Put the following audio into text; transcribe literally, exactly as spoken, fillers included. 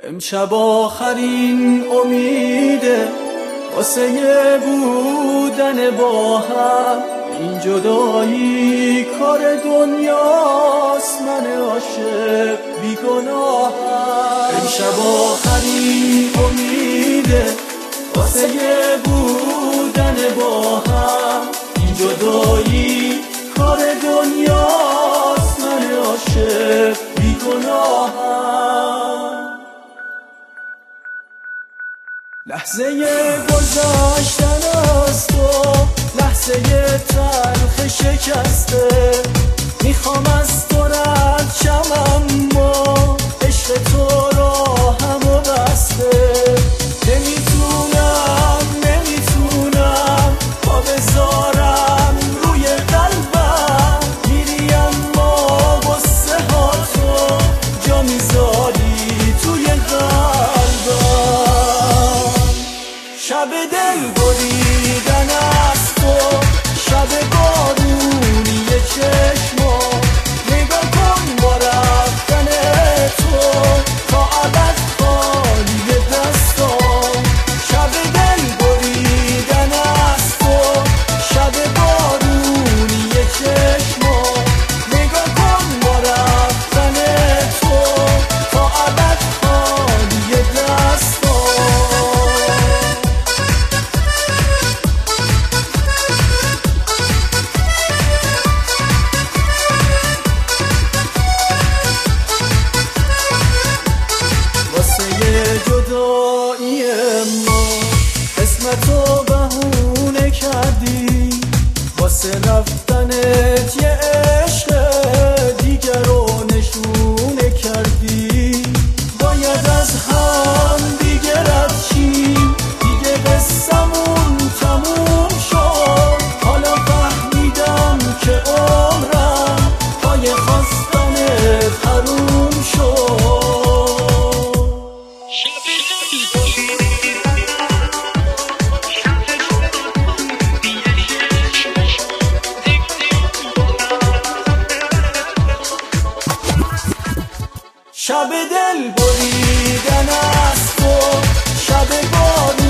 امشب آخرین امیده واسه بودن با هم، این جدایی کار دنیاست، من عاشق بیگناهم. امشب آخرین امیده واسه بودن با هم، این جدایی کار دنیاست، من عاشق بیگناهم. لحظه گذشتن از تو، لحظه تلخ شکسته، میخوام از تو رد شم اما عشق تو راهمو بسته. نمیتونم نمیتونم پا بذارم روی قلبم، میری اما غصه ها تو جا میذاری توی قلبم. شب دل بریدن از تو، شب بارونی چشما، نگاه کن با رفتن تو تا ابد خالی دستام. شب دل بریدن از تو، شب بارونی چشما، نگاه کن با رفتن تو تا ابد خالی دستام. جدایی ما اسمتو بهونه کردی، واسه رفتنت یه عشق دیگر رو نشونه کردی. باید از هم دیگه رد شیم، دیگه قصمون تموم شد. حالا فهمیدم که عمرم پای خواستنت حروم شد. شب دل بریدن از تو، شب باد